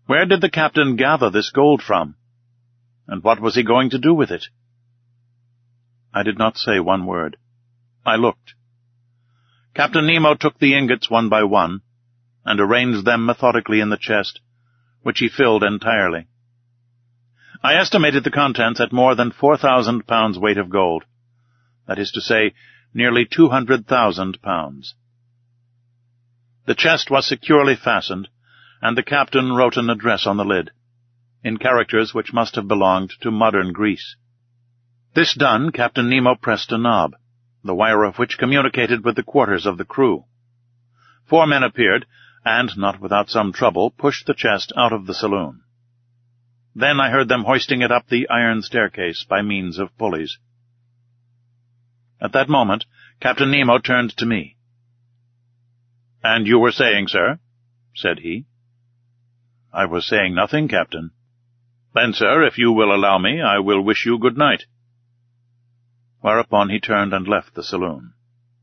Where did the captain gather this gold from? And what was he going to do with it? I did not say one word. I looked. Captain Nemo took the ingots one by one, and arranged them methodically in the chest, which he filled entirely. I estimated the contents at more than 4,000 pounds weight of gold, that is to say, nearly 200,000 pounds. The chest was securely fastened, and the captain wrote an address on the lid, in characters which must have belonged to modern Greece. This done, Captain Nemo pressed a knob, the wire of which communicated with the quarters of the crew. 4 men appeared, and, not without some trouble, pushed the chest out of the saloon. Then I heard them hoisting it up the iron staircase by means of pulleys. At that moment, Captain Nemo turned to me. "And you were saying, sir?" said he. "I was saying nothing, Captain." "Then, sir, if you will allow me, I will wish you good night." Whereupon he turned and left the saloon.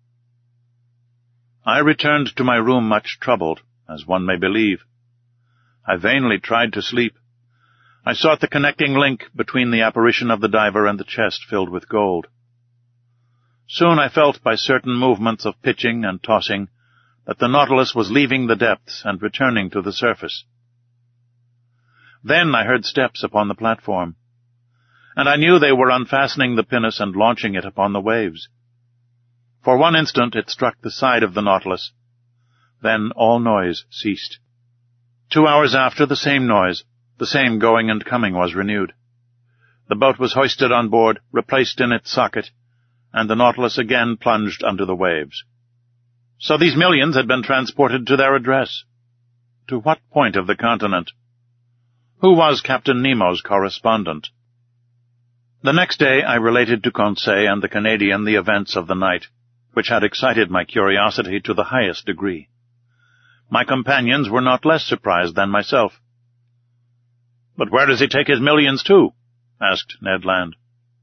I returned to my room much troubled, as one may believe. I vainly tried to sleep. I sought the connecting link between the apparition of the diver and the chest filled with gold. Soon I felt by certain movements of pitching and tossing that the Nautilus was leaving the depths and returning to the surface. Then I heard steps upon the platform, and I knew they were unfastening the pinnace and launching it upon the waves. For one instant it struck the side of the Nautilus. Then all noise ceased. 2 hours after, the same noise, the same going and coming was renewed. The boat was hoisted on board, replaced in its socket, and the Nautilus again plunged under the waves. So these millions had been transported to their address. To what point of the continent? Who was Captain Nemo's correspondent? The next day I related to Conseil and the Canadian the events of the night, which had excited my curiosity to the highest degree. My companions were not less surprised than myself. "But where does he take his millions to?" asked Ned Land.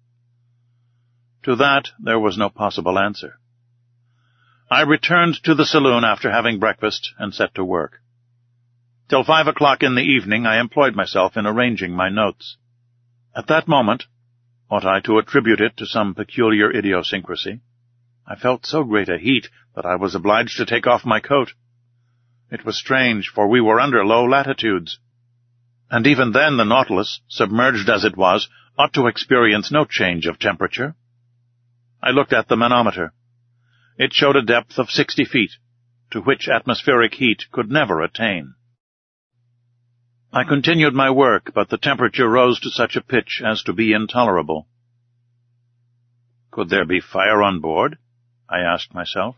To that there was no possible answer. I returned to the saloon after having breakfast and set to work. Till 5 o'clock in the evening I employed myself in arranging my notes. At that moment, ought I to attribute it to some peculiar idiosyncrasy, I felt so great a heat that I was obliged to take off my coat. It was strange, for we were under low latitudes, and even then the Nautilus, submerged as it was, ought to experience no change of temperature. I looked at the manometer. It showed a depth of 60 feet, to which atmospheric heat could never attain. I continued my work, but the temperature rose to such a pitch as to be intolerable. Could there be fire on board? I asked myself.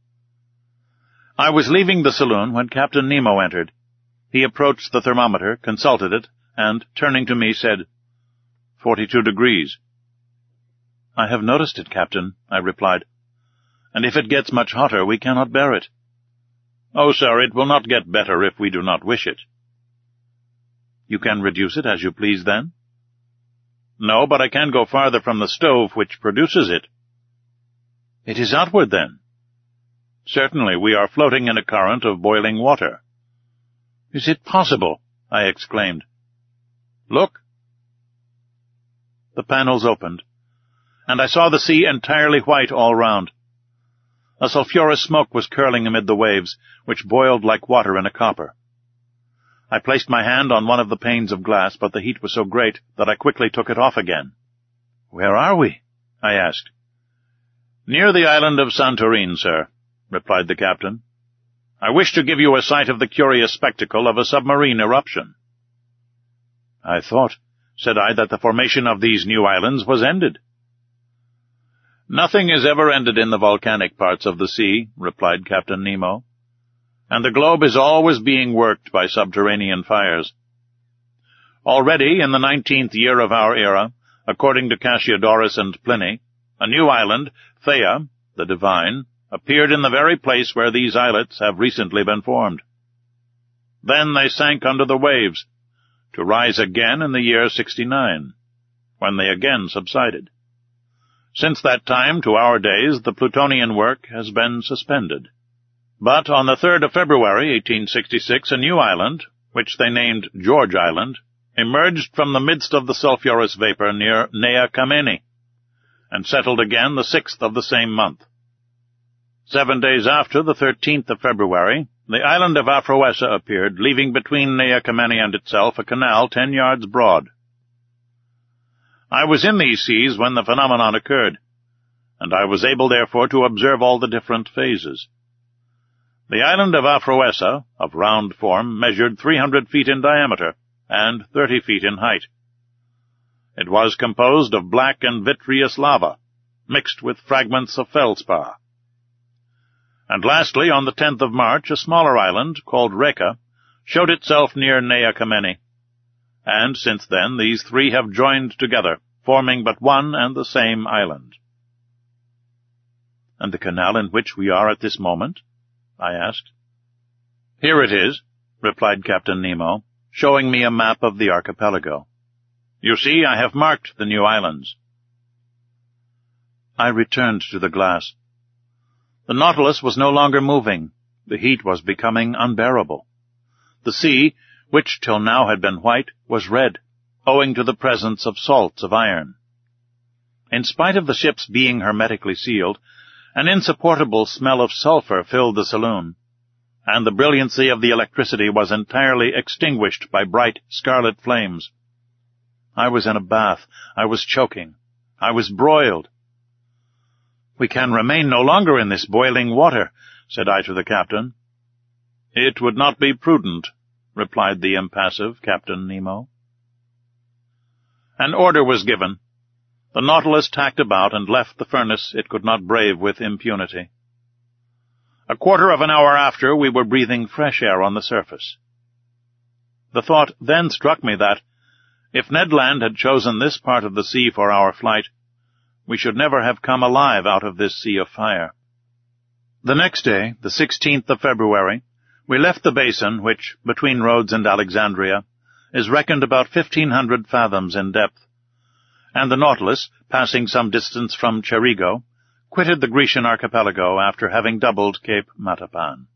I was leaving the saloon when Captain Nemo entered. He approached the thermometer, consulted it, and, turning to me, said, 42 degrees. "I have noticed it, Captain," I replied, "and if it gets much hotter, we cannot bear it." "Oh, sir, it will not get better if we do not wish it." "You can reduce it as you please, then?" "No, but I can go farther from the stove which produces it." "It is outward, then?" "Certainly, we are floating in a current of boiling water." "Is it possible?" I exclaimed. "Look." The panels opened, and I saw the sea entirely white all round. A sulphurous smoke was curling amid the waves, which boiled like water in a copper. I placed my hand on one of the panes of glass, but the heat was so great that I quickly took it off again. "Where are we?" I asked. "Near the island of Santorin, sir," replied the captain. "I wish to give you a sight of the curious spectacle of a submarine eruption." "I thought," said I, "that the formation of these new islands was ended." "Nothing is ever ended in the volcanic parts of the sea," replied Captain Nemo, "and the globe is always being worked by subterranean fires. Already, in the 19th year of our era, according to Cassiodorus and Pliny, a new island, Theia, the Divine, appeared in the very place where these islets have recently been formed. Then they sank under the waves, to rise again in the year 69, when they again subsided. Since that time to our days the Plutonian work has been suspended. But on the 3rd of February, 1866, a new island, which they named George Island, emerged from the midst of the sulphurous vapor near Nea Kamenni, and settled again the 6th of the same month. 7 days after, the 13th of February, the island of Aphroessa appeared, leaving between Nea Kamenni and itself a canal 10 yards broad. I was in these seas when the phenomenon occurred, and I was able therefore to observe all the different phases. The island of Aphroessa, of round form, measured 300 feet in diameter, and 30 feet in height. It was composed of black and vitreous lava, mixed with fragments of feldspar. And lastly, on the 10th of March, a smaller island, called Reka, showed itself near Nea Kamenni, and since then these three have joined together, forming but one and the same island. "And the canal in which we are at this moment?" I asked. "Here it is," replied Captain Nemo, showing me a map of the archipelago. "You see, I have marked the new islands." I returned to the glass. The Nautilus was no longer moving. The heat was becoming unbearable. The sea, which till now had been white, was red, owing to the presence of salts of iron. In spite of the ships being hermetically sealed, an insupportable smell of sulphur filled the saloon, and the brilliancy of the electricity was entirely extinguished by bright scarlet flames. I was in a bath. I was choking. I was broiled. "We can remain no longer in this boiling water," said I to the captain. "It would not be prudent," replied the impassive Captain Nemo. An order was given. The Nautilus tacked about and left the furnace it could not brave with impunity. A quarter of an hour after, we were breathing fresh air on the surface. The thought then struck me that, if Ned Land had chosen this part of the sea for our flight, we should never have come alive out of this sea of fire. The next day, the 16th of February, we left the basin, which, between Rhodes and Alexandria, is reckoned about 1,500 fathoms in depth, and the Nautilus, passing some distance from Cerigo, quitted the Grecian archipelago after having doubled Cape Matapan.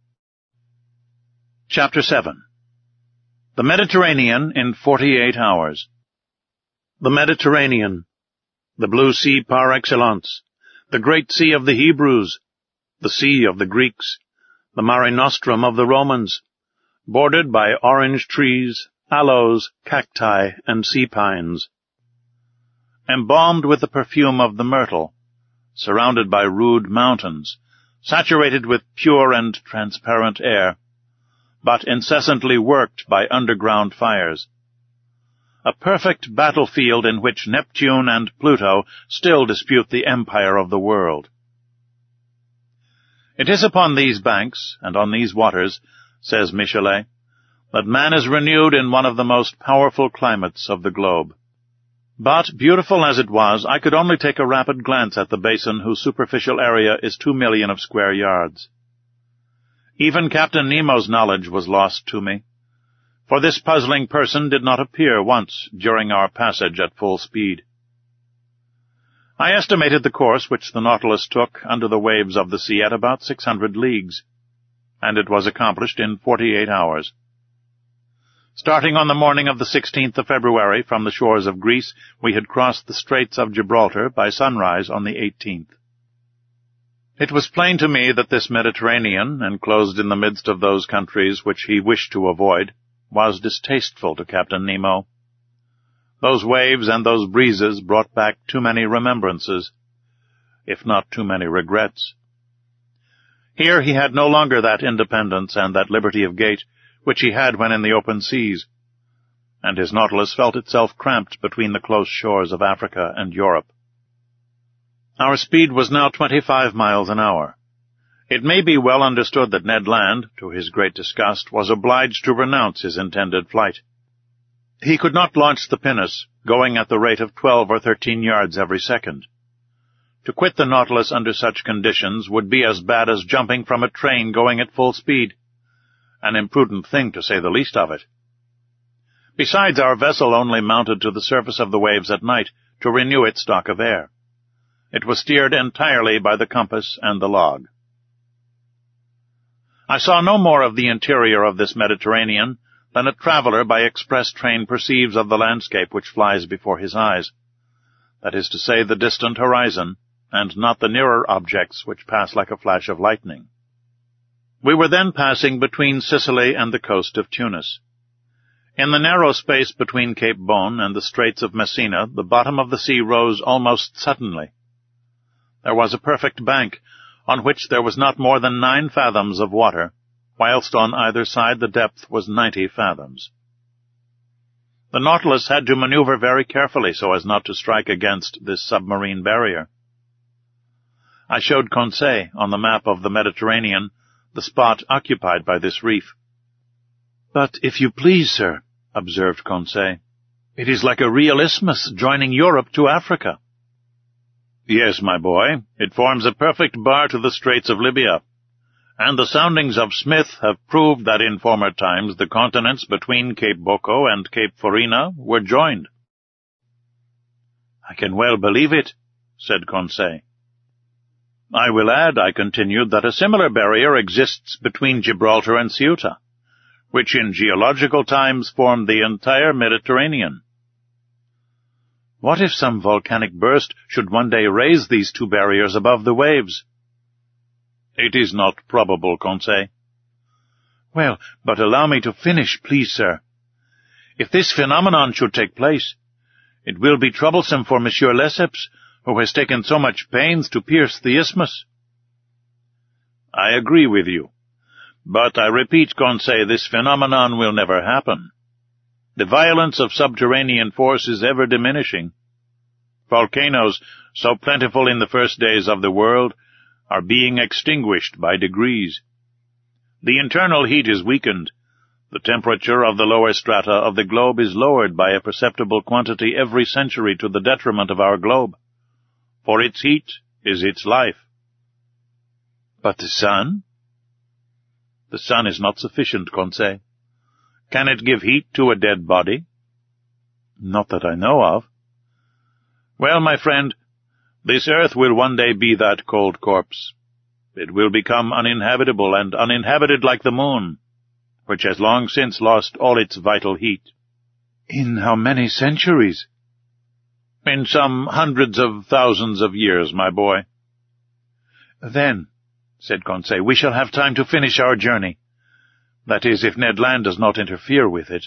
Chapter 7. The Mediterranean in 48 hours. The Mediterranean, the blue sea par excellence, the great sea of the Hebrews, the sea of the Greeks, the Mare Nostrum of the Romans, bordered by orange trees, aloes, cacti, and sea pines, embalmed with the perfume of the myrtle, surrounded by rude mountains, saturated with pure and transparent air, but incessantly worked by underground fires. A perfect battlefield in which Neptune and Pluto still dispute the empire of the world. It is upon these banks, and on these waters, says Michelet, that man is renewed in one of the most powerful climates of the globe. But, beautiful as it was, I could only take a rapid glance at the basin whose superficial area is 2 million of square yards. Even Captain Nemo's knowledge was lost to me, for this puzzling person did not appear once during our passage at full speed. I estimated the course which the Nautilus took under the waves of the sea at about 600 leagues, and it was accomplished in 48 hours. Starting on the morning of the 16th of February from the shores of Greece, we had crossed the Straits of Gibraltar by sunrise on the 18th. It was plain to me that this Mediterranean, enclosed in the midst of those countries which he wished to avoid, was distasteful to Captain Nemo. Those waves and those breezes brought back too many remembrances, if not too many regrets. Here he had no longer that independence and that liberty of gait which he had when in the open seas, and his Nautilus felt itself cramped between the close shores of Africa and Europe. Our speed was now 25 miles an hour. It may be well understood that Ned Land, to his great disgust, was obliged to renounce his intended flight. He could not launch the pinnace, going at the rate of 12 or 13 yards every second. To quit the Nautilus under such conditions would be as bad as jumping from a train going at full speed, an imprudent thing to say the least of it. Besides, our vessel only mounted to the surface of the waves at night to renew its stock of air. It was steered entirely by the compass and the log. I saw no more of the interior of this Mediterranean than a traveller by express train perceives of the landscape which flies before his eyes, that is to say, the distant horizon, and not the nearer objects which pass like a flash of lightning. We were then passing between Sicily and the coast of Tunis. In the narrow space between Cape Bon and the Straits of Messina, the bottom of the sea rose almost suddenly. There was a perfect bank, on which there was not more than 9 fathoms of water, whilst on either side the depth was 90 fathoms. The Nautilus had to maneuver very carefully so as not to strike against this submarine barrier. I showed Conseil on the map of the Mediterranean the spot occupied by this reef. "But if you please, sir," observed Conseil, "it is like a real isthmus joining Europe to Africa." "Yes, my boy, it forms a perfect bar to the Straits of Libya, and the soundings of Smith have proved that in former times the continents between Cape Bocco and Cape Farina were joined." "I can well believe it," said Conseil. "I will add," I continued, "that a similar barrier exists between Gibraltar and Ceuta, which in geological times formed the entire Mediterranean." "What if some volcanic burst should one day raise these 2 barriers above the waves?" "It is not probable, Conseil." "Well, but allow me to finish, please, sir. If this phenomenon should take place, it will be troublesome for Monsieur Lesseps, who has taken so much pains to pierce the isthmus." "I agree with you. But I repeat, Conseil, this phenomenon will never happen. The violence of subterranean force is ever diminishing. Volcanoes, so plentiful in the first days of the world, are being extinguished by degrees. The internal heat is weakened. The temperature of the lower strata of the globe is lowered by a perceptible quantity every century to the detriment of our globe. For its heat is its life." "But the sun?" "The sun is not sufficient, Conseil. Can it give heat to a dead body?" "Not that I know of." "Well, my friend, this earth will one day be that cold corpse. It will become uninhabitable and uninhabited like the moon, which has long since lost all its vital heat." "In how many centuries?" "In some hundreds of thousands of years, my boy." "Then," said Conseil, "we shall have time to finish our journey. That is, if Ned Land does not interfere with it."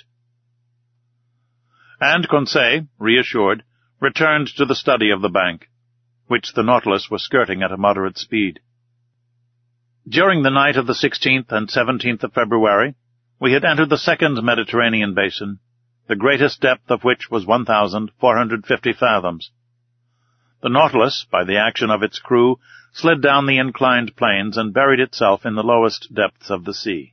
And Conseil, reassured, returned to the study of the bank, which the Nautilus was skirting at a moderate speed. During the night of the 16th and 17th of February, we had entered the second Mediterranean basin, the greatest depth of which was 1,450 fathoms. The Nautilus, by the action of its crew, slid down the inclined planes and buried itself in the lowest depths of the sea.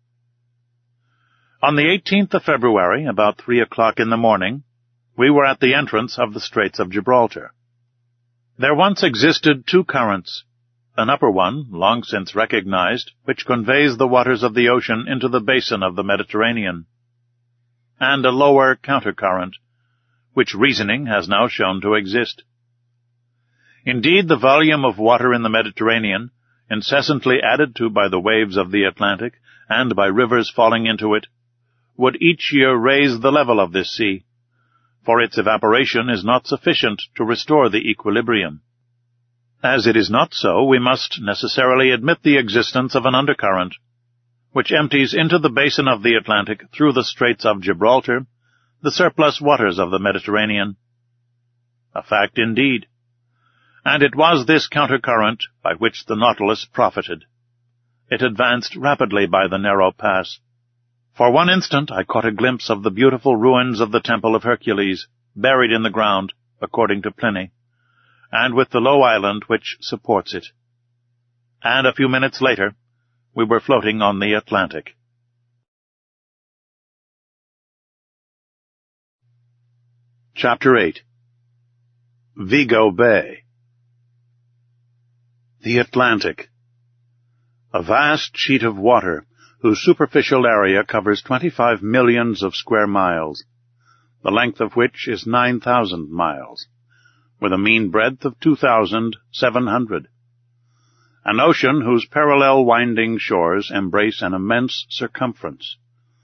On the 18th of February, about 3 o'clock in the morning, we were at the entrance of the Straits of Gibraltar. There once existed 2 currents, an upper one, long since recognized, which conveys the waters of the ocean into the basin of the Mediterranean, and a lower countercurrent, which reasoning has now shown to exist. Indeed, the volume of water in the Mediterranean, incessantly added to by the waves of the Atlantic and by rivers falling into it, would each year raise the level of this sea, for its evaporation is not sufficient to restore the equilibrium. As it is not so, we must necessarily admit the existence of an undercurrent, which empties into the basin of the Atlantic through the Straits of Gibraltar, the surplus waters of the Mediterranean. A fact indeed. And it was this countercurrent by which the Nautilus profited. It advanced rapidly by the narrow pass. For one instant I caught a glimpse of the beautiful ruins of the Temple of Hercules, buried in the ground, according to Pliny, and with the low island which supports it. And a few minutes later, we were floating on the Atlantic. Chapter 8. Vigo Bay. The Atlantic. A vast sheet of water, whose superficial area covers 25 millions of square miles, the length of which is 9,000 miles, with a mean breadth of 2,700. An ocean whose parallel winding shores embrace an immense circumference,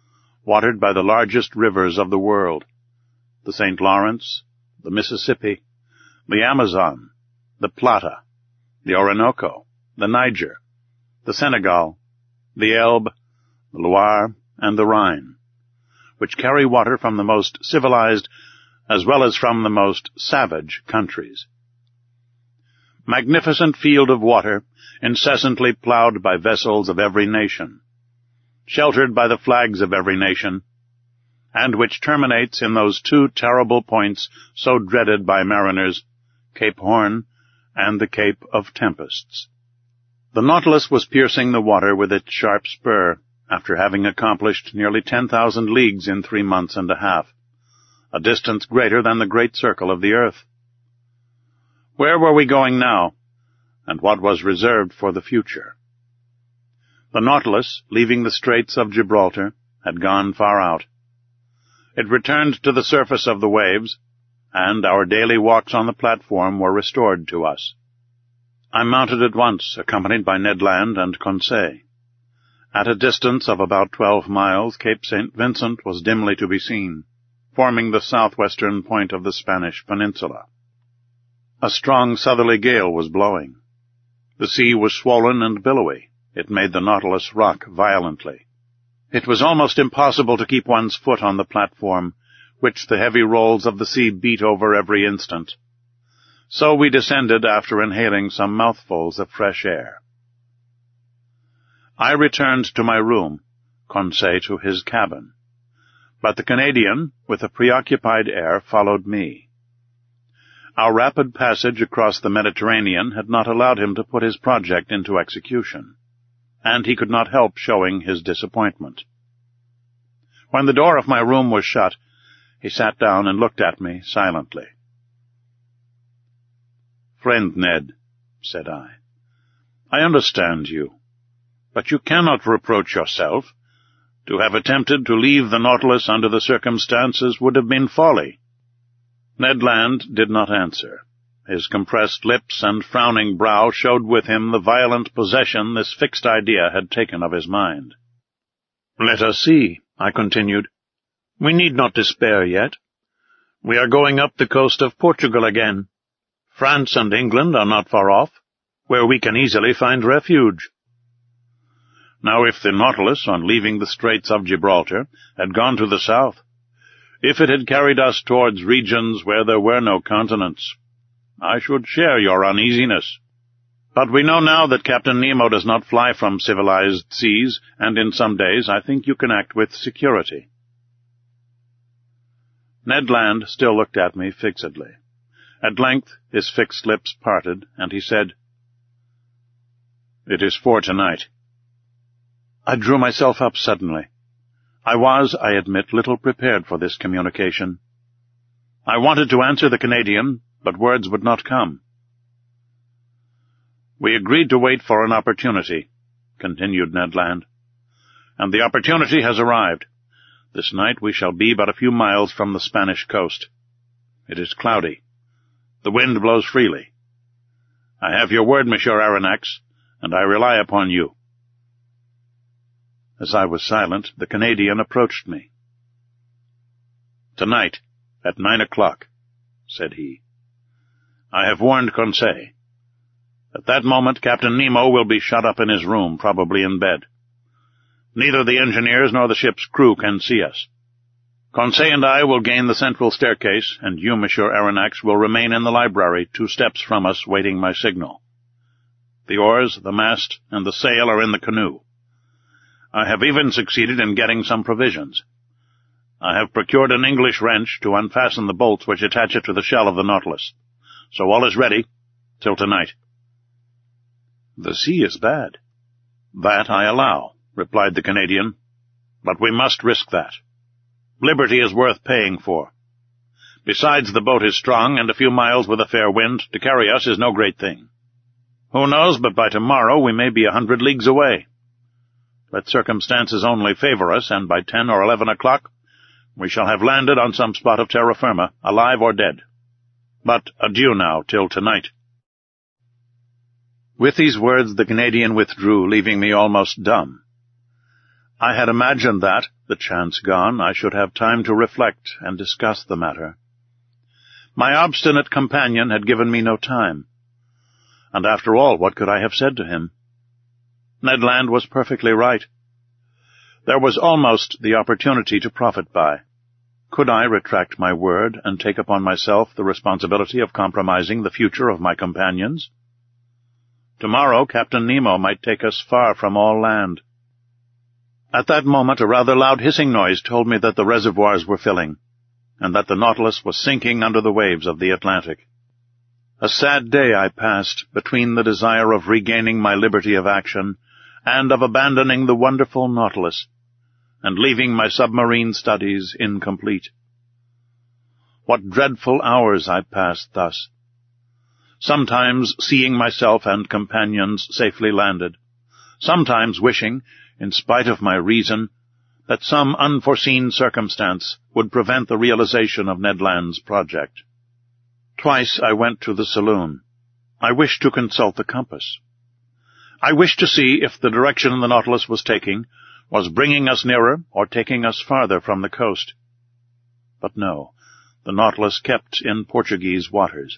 watered by the largest rivers of the world, the St. Lawrence, the Mississippi, the Amazon, the Plata, the Orinoco, the Niger, the Senegal, the Elbe, the Loire, and the Rhine, which carry water from the most civilized as well as from the most savage countries. Magnificent field of water, incessantly plowed by vessels of every nation, sheltered by the flags of every nation, and which terminates in those two terrible points so dreaded by mariners, Cape Horn and the Cape of Tempests. The Nautilus was piercing the water with its sharp spur, after having accomplished nearly 10,000 leagues in 3 months and a half, a distance greater than the great circle of the earth. Where were we going now, and what was reserved for the future? The Nautilus, leaving the Straits of Gibraltar, had gone far out. It returned to the surface of the waves, and our daily walks on the platform were restored to us. I mounted at once, accompanied by Ned Land and Conseil. At a distance of about 12 miles, Cape St. Vincent was dimly to be seen, forming the southwestern point of the Spanish peninsula. A strong southerly gale was blowing. The sea was swollen and billowy. It made the Nautilus rock violently. It was almost impossible to keep one's foot on the platform, which the heavy rolls of the sea beat over every instant. So we descended after inhaling some mouthfuls of fresh air. I returned to my room, Conseil to his cabin, but the Canadian, with a preoccupied air, followed me. Our rapid passage across the Mediterranean had not allowed him to put his project into execution, and he could not help showing his disappointment. When the door of my room was shut, he sat down and looked at me silently. "Friend Ned," said I understand you, but you cannot reproach yourself. To have attempted to leave the Nautilus under the circumstances would have been folly." Ned Land did not answer. His compressed lips and frowning brow showed with him the violent possession this fixed idea had taken of his mind. "Let us see," I continued. "We need not despair yet. We are going up the coast of Portugal again. France and England are not far off, where we can easily find refuge. Now, if the Nautilus, on leaving the Straits of Gibraltar, had gone to the south, if it had carried us towards regions where there were no continents, I should share your uneasiness. But we know now that Captain Nemo does not fly from civilized seas, and in some days I think you can act with security." Ned Land still looked at me fixedly. At length his fixed lips parted, and he said, "It is for tonight." I drew myself up suddenly. I was, I admit, little prepared for this communication. I wanted to answer the Canadian, but words would not come. "We agreed to wait for an opportunity," continued Ned Land, "and the opportunity has arrived. This night we shall be but a few miles from the Spanish coast. It is cloudy. The wind blows freely. I have your word, Monsieur Aronnax, and I rely upon you." As I was silent, the Canadian approached me. "Tonight, at 9 o'clock, said he. "I have warned Conseil. At that moment, Captain Nemo will be shut up in his room, probably in bed. Neither the engineers nor the ship's crew can see us. Conseil and I will gain the central staircase, and you, Monsieur Aronnax, will remain in the library 2 steps from us, waiting my signal. The oars, the mast, and the sail are in the canoe. I have even succeeded in getting some provisions. I have procured an English wrench to unfasten the bolts which attach it to the shell of the Nautilus. So all is ready, till tonight." "The sea is bad." "That I allow," replied the Canadian, "but we must risk that. Liberty is worth paying for. Besides, the boat is strong, and a few miles with a fair wind to carry us is no great thing. Who knows but by tomorrow we may be 100 leagues away. Let circumstances only favor us, and by 10 or 11 o'clock we shall have landed on some spot of terra firma, alive or dead. But adieu now, till tonight." With these words the Canadian withdrew, leaving me almost dumb. I had imagined that, The chance gone, I should have time to reflect and discuss the matter. My obstinate companion had given me no time. And after all, what could I have said to him? Ned Land was perfectly right. There was almost the opportunity to profit by. Could I retract my word and take upon myself the responsibility of compromising the future of my companions? Tomorrow Captain Nemo might take us far from all land. At that moment a rather loud hissing noise told me that the reservoirs were filling, and that the Nautilus was sinking under the waves of the Atlantic. A sad day I passed between the desire of regaining my liberty of action and of abandoning the wonderful Nautilus, and leaving my submarine studies incomplete. What dreadful hours I passed thus, sometimes seeing myself and companions safely landed, sometimes wishing, in spite of my reason, that some unforeseen circumstance would prevent the realization of Ned Land's project. Twice I went to the saloon. I wished to consult the compass. I wished to see if the direction the Nautilus was taking was bringing us nearer or taking us farther from the coast. But no, the Nautilus kept in Portuguese waters.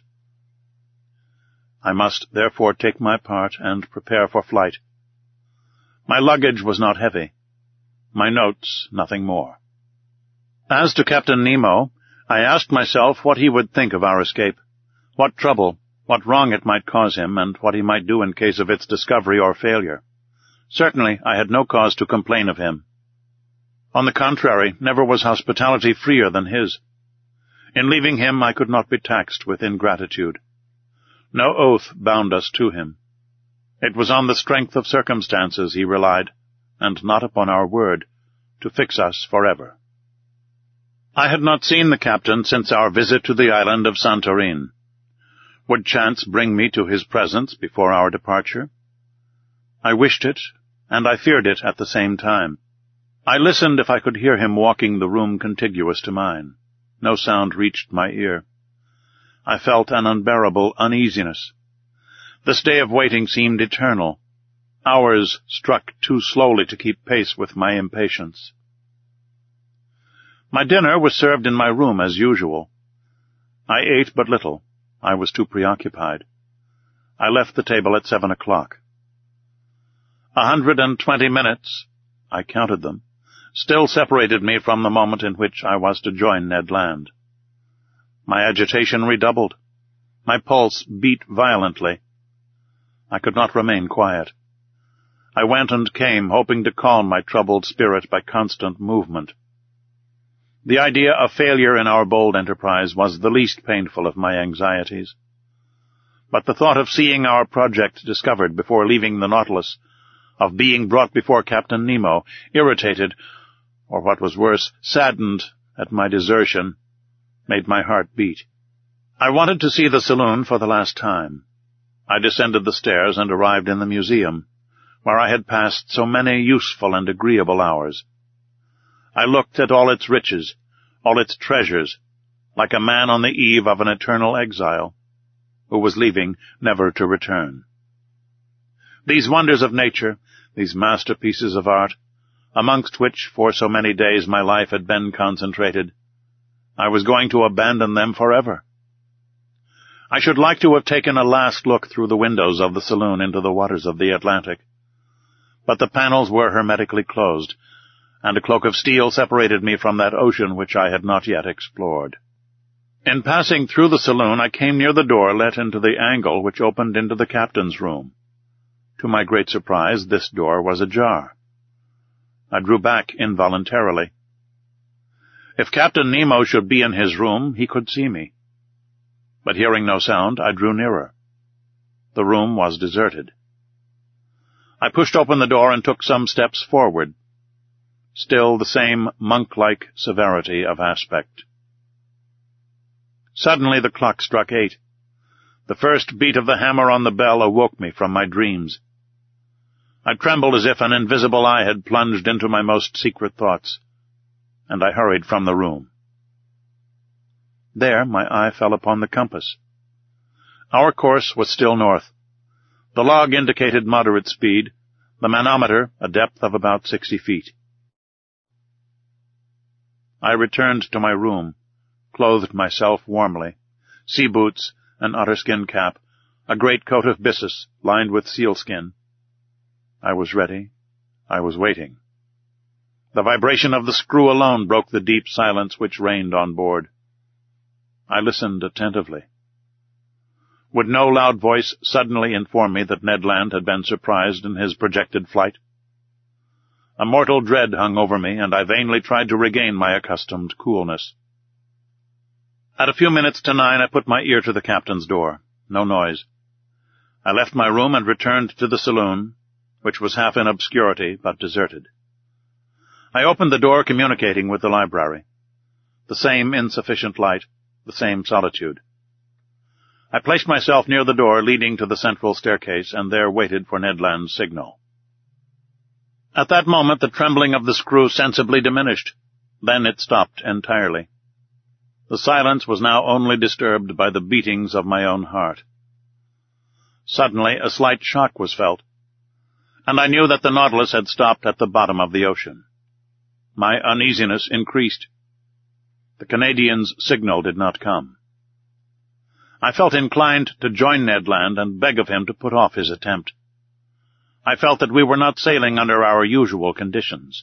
I must therefore take my part and prepare for flight. My luggage was not heavy, my notes nothing more. As to Captain Nemo, I asked myself what he would think of our escape, what trouble, what wrong it might cause him, and what he might do in case of its discovery or failure. Certainly I had no cause to complain of him. On the contrary, never was hospitality freer than his. In leaving him I could not be taxed with ingratitude. No oath bound us to him. It was on the strength of circumstances he relied, and not upon our word, to fix us forever. I had not seen the captain since our visit to the island of Santorin. Would chance bring me to his presence before our departure? I wished it, and I feared it at the same time. I listened if I could hear him walking the room contiguous to mine. No sound reached my ear. I felt an unbearable uneasiness. This day of waiting seemed eternal. Hours struck too slowly to keep pace with my impatience. My dinner was served in my room as usual. I ate but little. I was too preoccupied. I left the table at 7 o'clock. 120 minutes, I counted them, still separated me from the moment in which I was to join Ned Land. My agitation redoubled. My pulse beat violently. I could not remain quiet. I went and came, hoping to calm my troubled spirit by constant movement. The idea of failure in our bold enterprise was the least painful of my anxieties. But the thought of seeing our project discovered before leaving the Nautilus, of being brought before Captain Nemo, irritated, or what was worse, saddened at my desertion, made my heart beat. I wanted to see the saloon for the last time. I descended the stairs and arrived in the museum, where I had passed so many useful and agreeable hours. I looked at all its riches, all its treasures, like a man on the eve of an eternal exile, who was leaving never to return. These wonders of nature, these masterpieces of art, amongst which for so many days my life had been concentrated, I was going to abandon them forever. I should like to have taken a last look through the windows of the saloon into the waters of the Atlantic, but the panels were hermetically closed, and a cloak of steel separated me from that ocean which I had not yet explored. In passing through the saloon, I came near the door let into the angle which opened into the captain's room. To my great surprise, this door was ajar. I drew back involuntarily. If Captain Nemo should be in his room, he could see me. But hearing no sound, I drew nearer. The room was deserted. I pushed open the door and took some steps forward. Still the same monk-like severity of aspect. Suddenly the clock struck 8. The first beat of the hammer on the bell awoke me from my dreams. I trembled as if an invisible eye had plunged into my most secret thoughts, and I hurried from the room. There my eye fell upon the compass. Our course was still north. The log indicated moderate speed, the manometer a depth of about 60 feet. I returned to my room, clothed myself warmly, sea boots, an otterskin cap, a great coat of byssus lined with sealskin. I was ready. I was waiting. The vibration of the screw alone broke the deep silence which reigned on board. I listened attentively. Would no loud voice suddenly inform me that Ned Land had been surprised in his projected flight? A mortal dread hung over me, and I vainly tried to regain my accustomed coolness. At a few minutes to 9, I put my ear to the captain's door. No noise. I left my room and returned to the saloon, which was half in obscurity, but deserted. I opened the door communicating with the library. The same insufficient light, the same solitude. I placed myself near the door leading to the central staircase, and there waited for Ned Land's signal. At that moment the trembling of the screw sensibly diminished. Then it stopped entirely. The silence was now only disturbed by the beatings of my own heart. Suddenly a slight shock was felt, and I knew that the Nautilus had stopped at the bottom of the ocean. My uneasiness increased. The Canadian's signal did not come. I felt inclined to join Ned Land and beg of him to put off his attempt. I felt that we were not sailing under our usual conditions.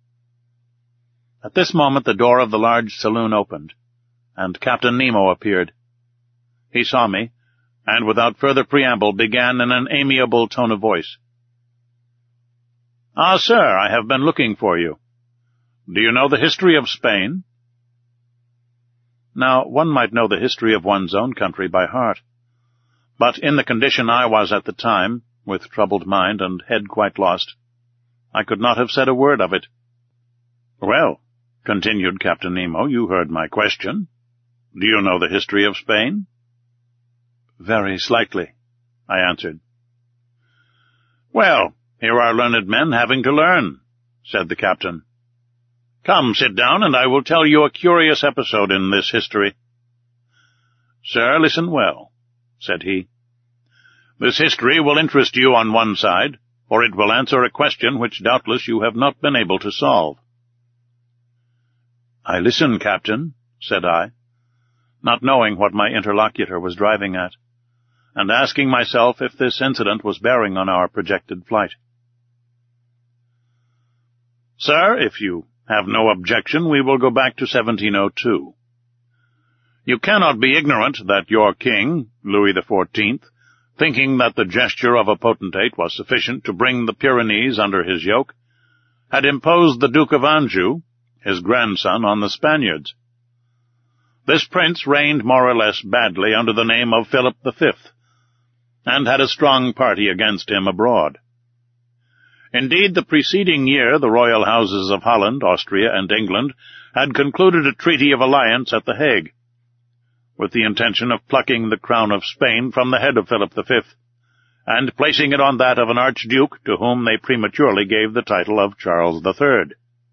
At this moment the door of the large saloon opened, and Captain Nemo appeared. He saw me, and without further preamble began in an amiable tone of voice. "Ah, sir, I have been looking for you. Do you know the history of Spain?" Now, one might know the history of one's own country by heart, but in the condition I was at the time, with troubled mind and head quite lost, I could not have said a word of it. "Well," continued Captain Nemo, "you heard my question. Do you know the history of Spain?" "Very slightly," I answered. "Well, here are learned men having to learn," said the captain. "Come, sit down, and I will tell you a curious episode in this history." "Sir, listen well," said he. "This history will interest you on one side, for it will answer a question which doubtless you have not been able to solve." "I listen, Captain," said I, not knowing what my interlocutor was driving at, and asking myself if this incident was bearing on our projected flight. "Sir, if you have no objection, we will go back to 1702. You cannot be ignorant that your king, Louis XIV., thinking that the gesture of a potentate was sufficient to bring the Pyrenees under his yoke, had imposed the Duke of Anjou, his grandson, on the Spaniards. This prince reigned more or less badly under the name of Philip V, and had a strong party against him abroad. Indeed, the preceding year the royal houses of Holland, Austria, and England had concluded a treaty of alliance at The Hague, with the intention of plucking the crown of Spain from the head of Philip V, and placing it on that of an archduke to whom they prematurely gave the title of Charles III.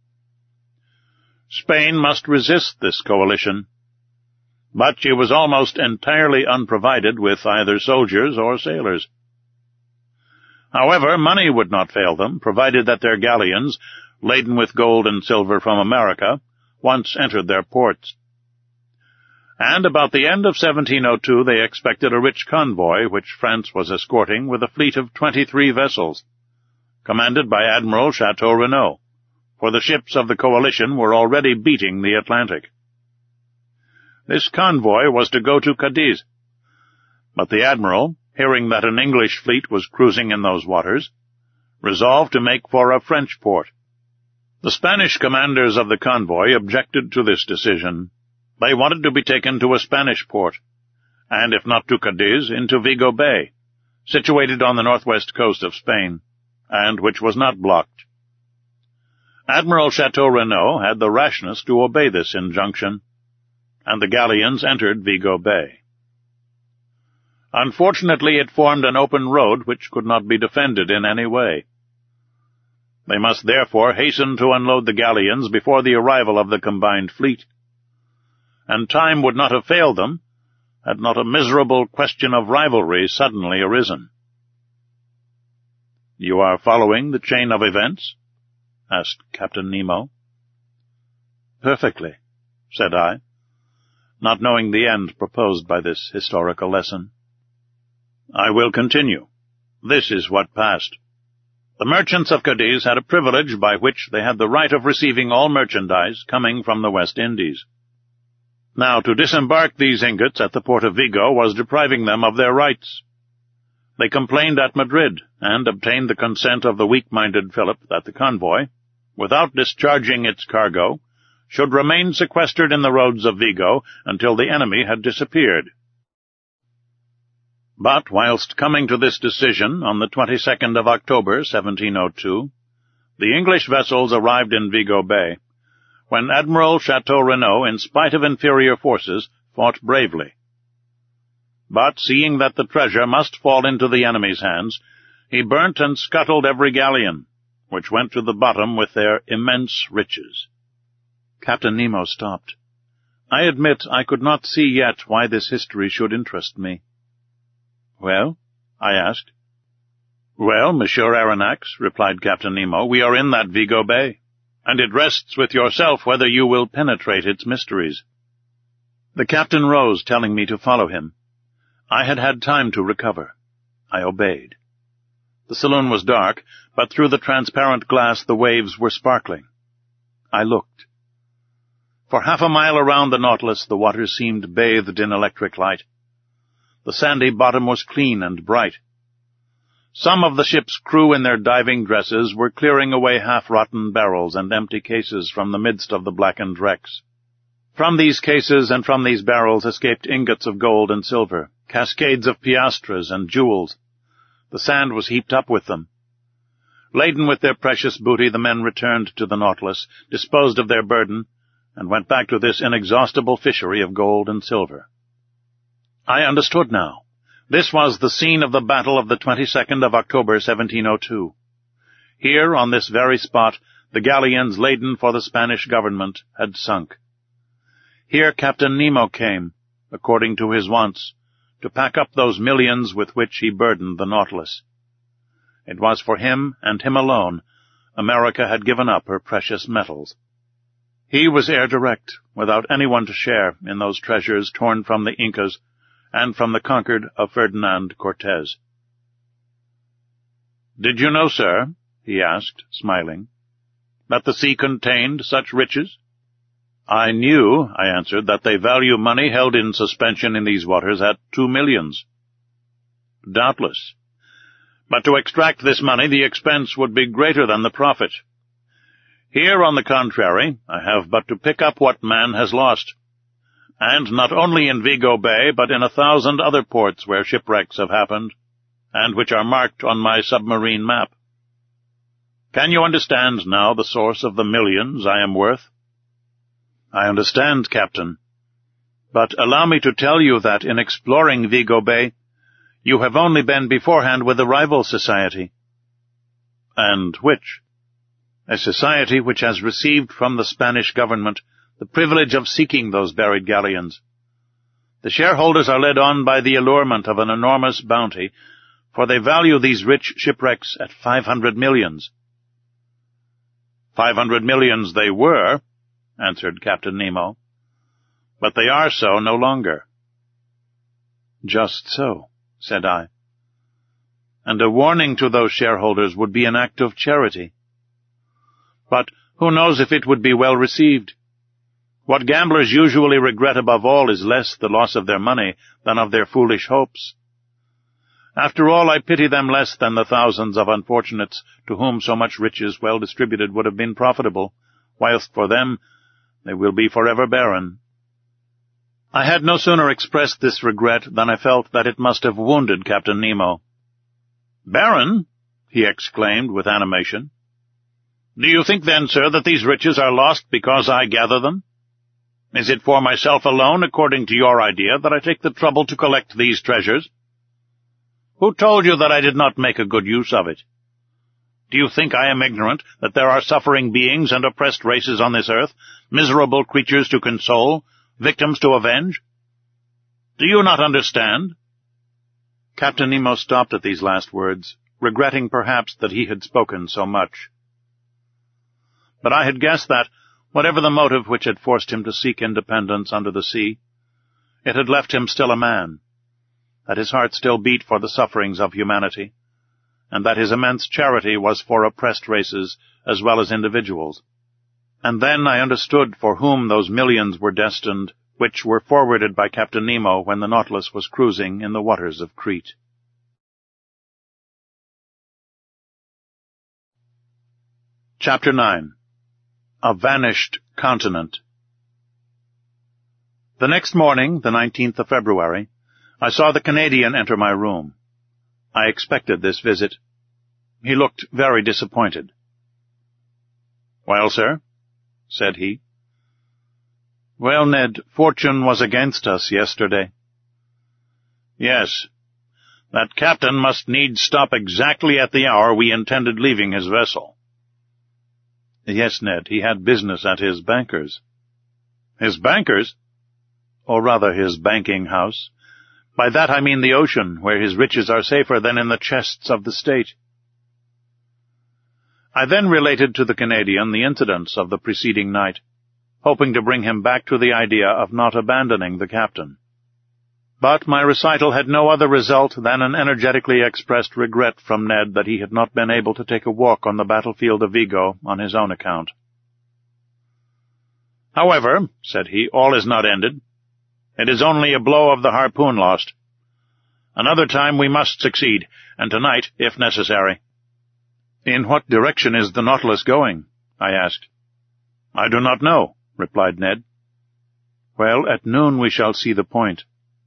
Spain must resist this coalition, but she was almost entirely unprovided with either soldiers or sailors. However, money would not fail them, provided that their galleons, laden with gold and silver from America, once entered their ports. And about the end of 1702 they expected a rich convoy which France was escorting with a fleet of 23 vessels, commanded by Admiral Chateau Renaud, for the ships of the coalition were already beating the Atlantic. This convoy was to go to Cadiz, but the Admiral, hearing that an English fleet was cruising in those waters, resolved to make for a French port. The Spanish commanders of the convoy objected to this decision. They wanted to be taken to a Spanish port, and if not to Cadiz, into Vigo Bay, situated on the northwest coast of Spain, and which was not blocked. Admiral Chateau Renaud had the rashness to obey this injunction, and the galleons entered Vigo Bay. Unfortunately, it formed an open road which could not be defended in any way. They must therefore hasten to unload the galleons before the arrival of the combined fleet, and time would not have failed them had not a miserable question of rivalry suddenly arisen. "You are following the chain of events?" asked Captain Nemo. "Perfectly," said I, not knowing the end proposed by this historical lesson. "I will continue. This is what passed. The merchants of Cadiz had a privilege by which they had the right of receiving all merchandise coming from the West Indies. Now, to disembark these ingots at the port of Vigo was depriving them of their rights. They complained at Madrid, and obtained the consent of the weak-minded Philip that the convoy, without discharging its cargo, should remain sequestered in the roads of Vigo until the enemy had disappeared. But whilst coming to this decision on the 22nd of October, 1702, the English vessels arrived in Vigo Bay, when Admiral Chateau Renaud, in spite of inferior forces, fought bravely. But, seeing that the treasure must fall into the enemy's hands, he burnt and scuttled every galleon, which went to the bottom with their immense riches. Captain Nemo stopped. I admit I could not see yet why this history should interest me. "Well?" I asked. "Well, Monsieur Aronnax," replied Captain Nemo, "we are in that Vigo Bay, and it rests with yourself whether you will penetrate its mysteries." The captain rose, telling me to follow him. I had had time to recover. I obeyed. The saloon was dark, but through the transparent glass the waves were sparkling. I looked. For half a mile around the Nautilus the water seemed bathed in electric light. The sandy bottom was clean and bright. Some of the ship's crew in their diving dresses were clearing away half-rotten barrels and empty cases from the midst of the blackened wrecks. From these cases and from these barrels escaped ingots of gold and silver, cascades of piastres and jewels. The sand was heaped up with them. Laden with their precious booty, the men returned to the Nautilus, disposed of their burden, and went back to this inexhaustible fishery of gold and silver. I understood now. This was the scene of the battle of the 22nd of October, 1702. Here, on this very spot, the galleons laden for the Spanish government had sunk. Here Captain Nemo came, according to his wants, to pack up those millions with which he burdened the Nautilus. It was for him, and him alone, America had given up her precious metals. He was heir direct, without anyone to share in those treasures torn from the Incas and from the conquered of Ferdinand Cortez. "Did you know, sir," he asked, smiling, "that the sea contained such riches?" "I knew," I answered, "that they value money held in suspension in these waters at 2 millions. "Doubtless. But to extract this money the expense would be greater than the profit. Here, on the contrary, I have but to pick up what man has lost, and not only in Vigo Bay, but in 1,000 other ports where shipwrecks have happened, and which are marked on my submarine map. Can you understand now the source of the millions I am worth?" "I understand, Captain. But allow me to tell you that in exploring Vigo Bay, you have only been beforehand with a rival society." "And which?" "A society which has received from the Spanish government the privilege of seeking those buried galleons. The shareholders are led on by the allurement of an enormous bounty, for they value these rich shipwrecks at 500 millions. 500 millions they were," answered Captain Nemo, "but they are so no longer." "Just so," said I. "And a warning to those shareholders would be an act of charity. But who knows if it would be well received? What gamblers usually regret above all is less the loss of their money than of their foolish hopes. After all, I pity them less than the thousands of unfortunates to whom so much riches well distributed would have been profitable, whilst for them they will be forever barren." I had no sooner expressed this regret than I felt that it must have wounded Captain Nemo. "Barren?" he exclaimed with animation. "Do you think then, sir, that these riches are lost because I gather them? Is it for myself alone, according to your idea, that I take the trouble to collect these treasures? Who told you that I did not make a good use of it? Do you think I am ignorant that there are suffering beings and oppressed races on this earth, miserable creatures to console, victims to avenge? Do you not understand?" Captain Nemo stopped at these last words, regretting perhaps that he had spoken so much. But I had guessed that, Whatever the motive which had forced him to seek independence under the sea, it had left him still a man, that his heart still beat for the sufferings of humanity, and that his immense charity was for oppressed races as well as individuals. And then I understood for whom those millions were destined, which were forwarded by Captain Nemo when the Nautilus was cruising in the waters of Crete. Chapter 9. A Vanished Continent. The next morning, the 19th of February, I saw the Canadian enter my room. I expected this visit. He looked very disappointed. "Well, sir?" said he. "Well, Ned, fortune was against us yesterday." "Yes. That captain must needs stop exactly at the hour we intended leaving his vessel." "Yes, Ned, he had business at his banker's." "His banker's?" "Or rather his banking house. By that I mean the ocean, where his riches are safer than in the chests of the state." I then related to the Canadian the incidents of the preceding night, hoping to bring him back to the idea of not abandoning the captain. But my recital had no other result than an energetically expressed regret from Ned that he had not been able to take a walk on the battlefield of Vigo on his own account. "However," said he, "all is not ended. It is only a blow of the harpoon lost. Another time we must succeed, and tonight, if necessary." "In what direction is the Nautilus going?" I asked. "I do not know," replied Ned. "Well, at noon we shall see the point."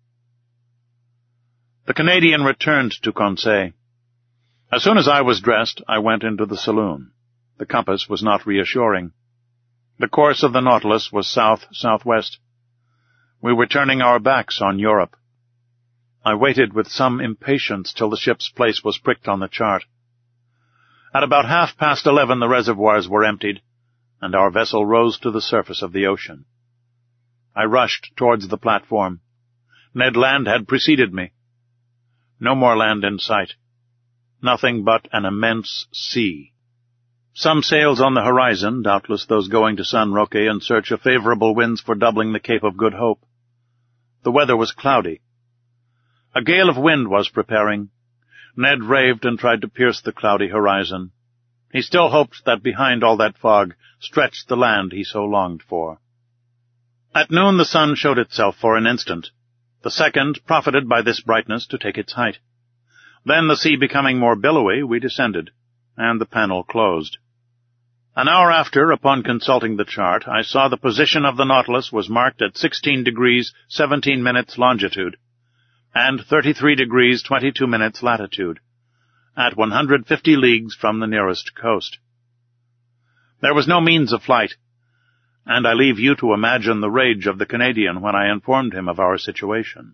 The Canadian returned to Conseil. As soon as I was dressed, I went into the saloon. The compass was not reassuring. The course of the Nautilus was south-southwest. We were turning our backs on Europe. I waited with some impatience till the ship's place was pricked on the chart. At about 11:30 the reservoirs were emptied, and our vessel rose to the surface of the ocean. I rushed towards the platform. Ned Land had preceded me. No more land in sight. Nothing but an immense sea. Some sails on the horizon, doubtless those going to San Roque in search of favorable winds for doubling the Cape of Good Hope. The weather was cloudy. A gale of wind was preparing. Ned raved and tried to pierce the cloudy horizon. He still hoped that behind all that fog stretched the land he so longed for. At noon the sun showed itself for an instant. The second profited by this brightness to take its height. Then, the sea becoming more billowy, we descended, and the panel closed. An hour after, upon consulting the chart, I saw the position of the Nautilus was marked at 16 degrees 17 minutes longitude, and 33 degrees 22 minutes latitude, at 150 leagues from the nearest coast. There was no means of flight, and I leave you to imagine the rage of the Canadian when I informed him of our situation.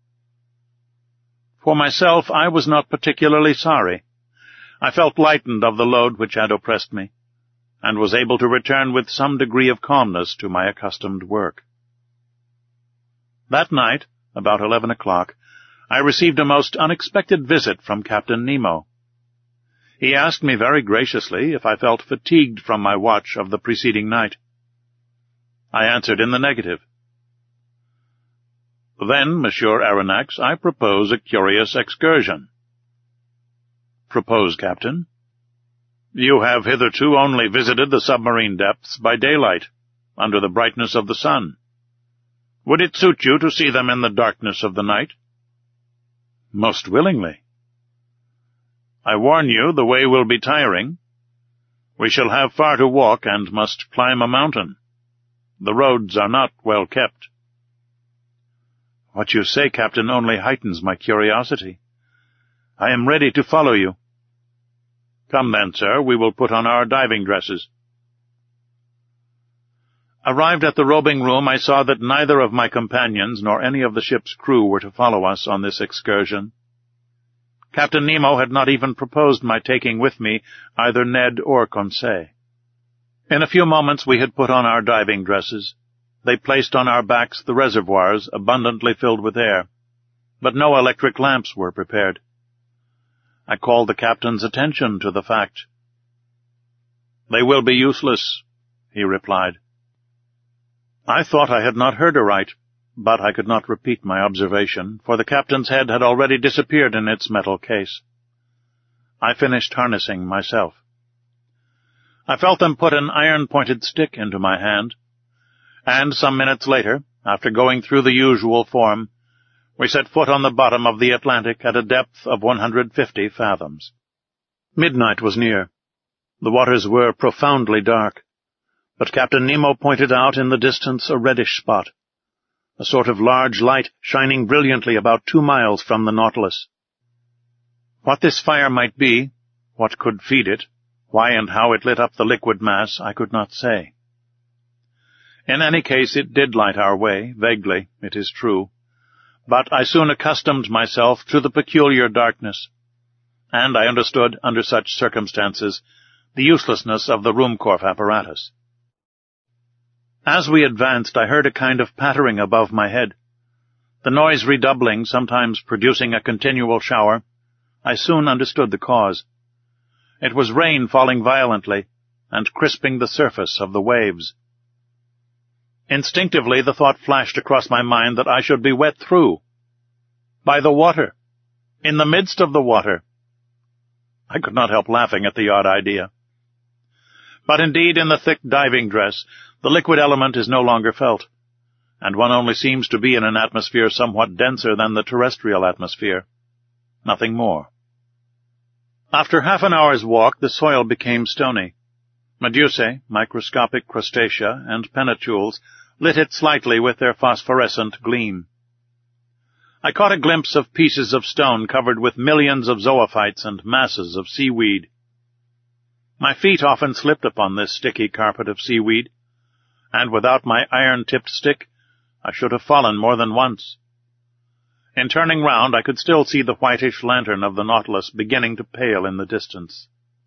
For myself, I was not particularly sorry. I felt lightened of the load which had oppressed me, and was able to return with some degree of calmness to my accustomed work. That night, about 11 o'clock, I received a most unexpected visit from Captain Nemo. He asked me very graciously if I felt fatigued from my watch of the preceding night. I answered in the negative. "Then, Monsieur Aronnax, I propose a curious excursion." "Propose, Captain." "You have hitherto only visited the submarine depths by daylight, under the brightness of the sun. Would it suit you to see them in the darkness of the night?" "Most willingly." "I warn you, the way will be tiring. We shall have far to walk and must climb a mountain. The roads are not well kept." "What you say, Captain, only heightens my curiosity. I am ready to follow you." "Come then, sir, we will put on our diving dresses." Arrived at the robing room, I saw that neither of my companions nor any of the ship's crew were to follow us on this excursion. Captain Nemo had not even proposed my taking with me either Ned or Conseil. In a few moments we had put on our diving dresses. They placed on our backs the reservoirs abundantly filled with air, but no electric lamps were prepared. I called the captain's attention to the fact. "They will be useless," he replied. I thought I had not heard aright, but I could not repeat my observation, for the captain's head had already disappeared in its metal case. I finished harnessing myself. I felt them put an iron-pointed stick into my hand, and some minutes later, after going through the usual form, we set foot on the bottom of the Atlantic at a depth of 150 fathoms. Midnight was near. The waters were profoundly dark, but Captain Nemo pointed out in the distance a reddish spot, a sort of large light shining brilliantly about 2 miles from the Nautilus. What this fire might be, what could feed it, why and how it lit up the liquid mass, I could not say. In any case, it did light our way, vaguely, it is true, but I soon accustomed myself to the peculiar darkness, and I understood, under such circumstances, the uselessness of the Ruhmkorff apparatus. As we advanced, I heard a kind of pattering above my head. The noise redoubling, sometimes producing a continual shower, I soon understood the cause. It was rain falling violently, and crisping the surface of the waves. Instinctively the thought flashed across my mind that I should be wet through. By the water. In the midst of the water. I could not help laughing at the odd idea. But indeed, in the thick diving dress, the liquid element is no longer felt, and one only seems to be in an atmosphere somewhat denser than the terrestrial atmosphere. Nothing more. After half an hour's walk, the soil became stony. Medusae, microscopic crustacea, and penachules lit it slightly with their phosphorescent gleam. I caught a glimpse of pieces of stone covered with millions of zoophytes and masses of seaweed. My feet often slipped upon this sticky carpet of seaweed, and without my iron-tipped stick, I should have fallen more than once. In turning round, I could still see the whitish lantern of the Nautilus beginning to pale in the distance.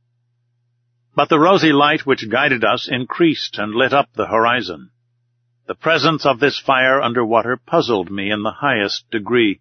But the rosy light which guided us increased and lit up the horizon. The presence of this fire under water puzzled me in the highest degree.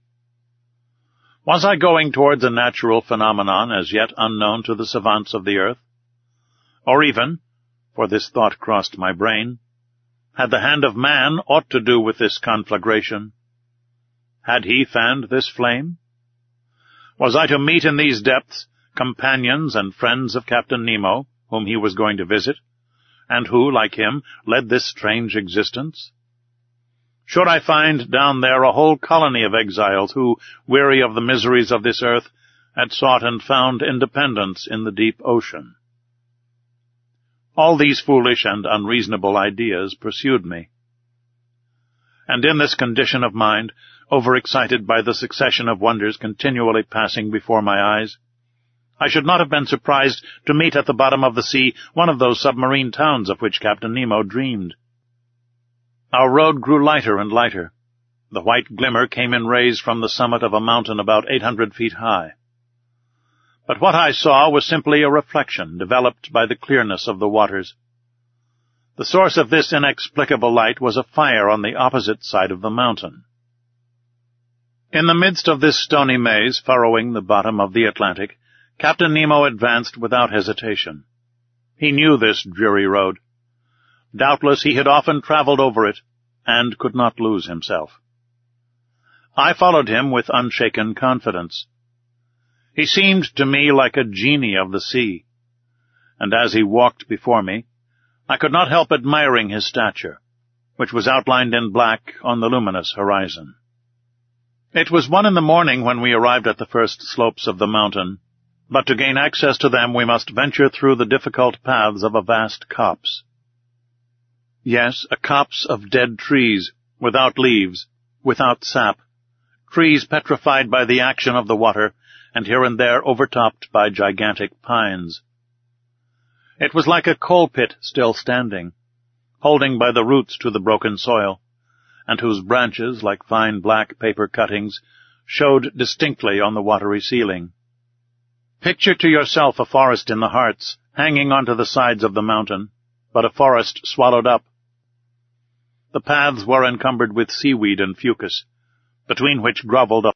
Was I going towards a natural phenomenon as yet unknown to the savants of the earth? Or even, for this thought crossed my brain, had the hand of man aught to do with this conflagration? Had he fanned this flame? Was I to meet in these depths companions and friends of Captain Nemo, whom he was going to visit, and who, like him, led this strange existence? Should I find down there a whole colony of exiles who, weary of the miseries of this earth, had sought and found independence in the deep ocean? All these foolish and unreasonable ideas pursued me. And in this condition of mind, overexcited by the succession of wonders continually passing before my eyes, I should not have been surprised to meet at the bottom of the sea one of those submarine towns of which Captain Nemo dreamed. Our road grew lighter and lighter. The white glimmer came in rays from the summit of a mountain about 800 feet high. But what I saw was simply a reflection developed by the clearness of the waters. The source of this inexplicable light was a fire on the opposite side of the mountain. In the midst of this stony maze furrowing the bottom of the Atlantic, Captain Nemo advanced without hesitation. He knew this dreary road. Doubtless he had often traveled over it, and could not lose himself. I followed him with unshaken confidence. He seemed to me like a genie of the sea, and as he walked before me, I could not help admiring his stature, which was outlined in black on the luminous horizon. It was 1 a.m. when we arrived at the first slopes of the mountain, but to gain access to them we must venture through the difficult paths of a vast copse. Yes, a copse of dead trees, without leaves, without sap, trees petrified by the action of the water, and here and there overtopped by gigantic pines. It was like a coal-pit still standing, holding by the roots to the broken soil, and whose branches, like fine black paper cuttings, showed distinctly on the watery ceiling. Picture to yourself a forest in the Hartz, hanging onto the sides of the mountain, but a forest swallowed up. The paths were encumbered with seaweed and fucus, between which grovelled a